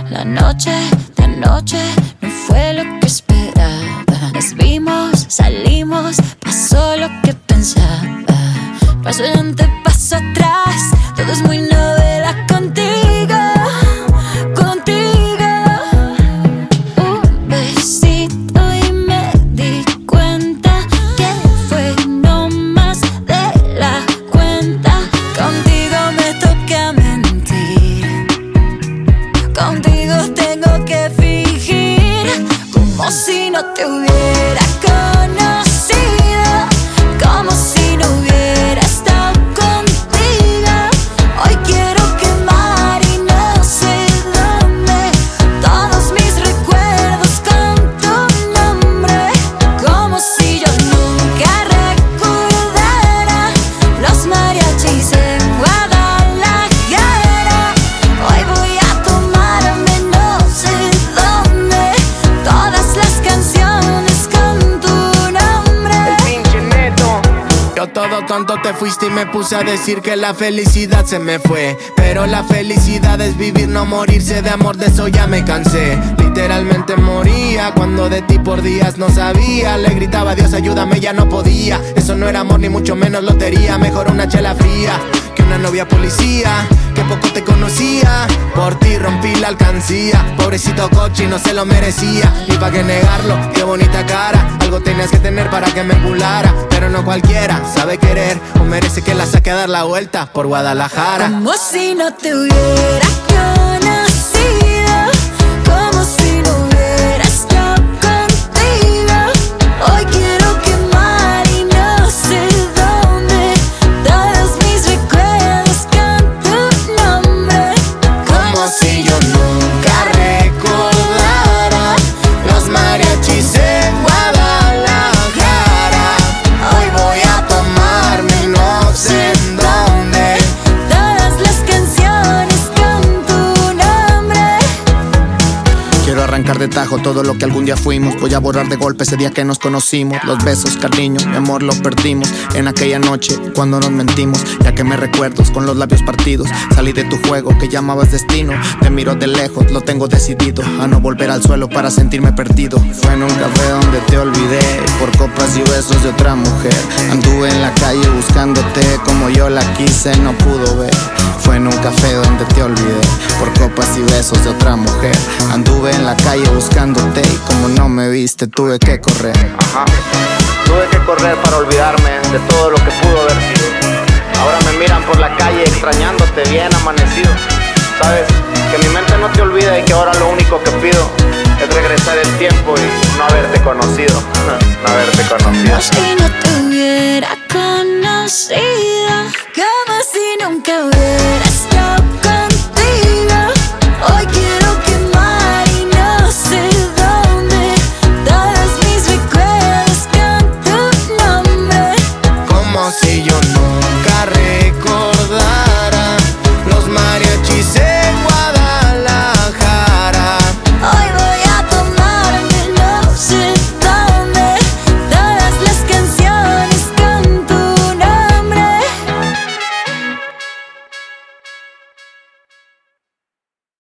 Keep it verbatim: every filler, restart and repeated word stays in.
La noche de anoche no fue lo que esperaba. Nos vimos, salimos, pasó lo que pensaba. Paso adelante, paso atrás, todo es muy novela contigo, contigo. Un besito y me di cuenta que fue no más de la cuenta. Contigo me toca mentir, contigo tengo que fingir como si no te hubiera conocido, como si no hubiera estado contigo. Hoy quiero quemar y no sé dónde todos mis recuerdos con tu nombre, como si yo nunca recordara los mariachis en Guadalajara. Hoy voy a tomarme no sé dónde todas las canciones con tu nombre. El pinche Neto. Yo todo tonto te fuiste y me puse a decir que la felicidad se me fue. Pero la felicidad es vivir, no morirse de amor, de eso ya me cansé. Literalmente moría cuando de ti por días no sabía. Le gritaba Dios ayúdame, ya no podía. Eso no era amor ni mucho menos lotería. Mejor una chela fría que una novia policía que poco te conocía. Por ti rompí la alcancía. Pobrecito coche y no se lo merecía. Ni pa' qué negarlo, qué bonita cara. Algo tenías que tener para que me empulara. Pero no cualquiera sabe querer o merece que la saque a dar la vuelta por Guadalajara. Como si no te hubiera conocido, como si no hubiera estado contigo. Hoy quiero quemar y no sé dónde todos mis recuerdos con tu nombre, Como si yo nunca recordara los mariachis en Guadalajara. Hoy voy a tomarme no sé en dónde todas las canciones con tu nombre. Quiero arrancar de tajo todo lo que algún día fuimos. Voy a borrar de golpe ese día que nos conocimos. Los besos, cariño, mi amor lo perdimos en aquella noche cuando nos mentimos. Ya que me recuerdos con los labios partidos. Salí de tu juego que llamabas destino. Te miro de lejos, lo tengo decidido a no volver al suelo para sentirme perdido. Fue en un café donde te olvidé por copas y besos de otra mujer. Anduve en la calle buscándote como yo la quise, no pudo ver. Fue en un café donde te olvidé por copas y besos de otra mujer. Anduve en la calle buscándote y como no me viste tuve que correr. Ajá. Tuve que correr para olvidarme de todo lo que pudo haber sido. Ahora me miran por la calle extrañándote bien amanecido. Sabes que mi mente no te olvida y que ahora lo único que pido es regresar el tiempo y no haberte conocido. No haberte conocido.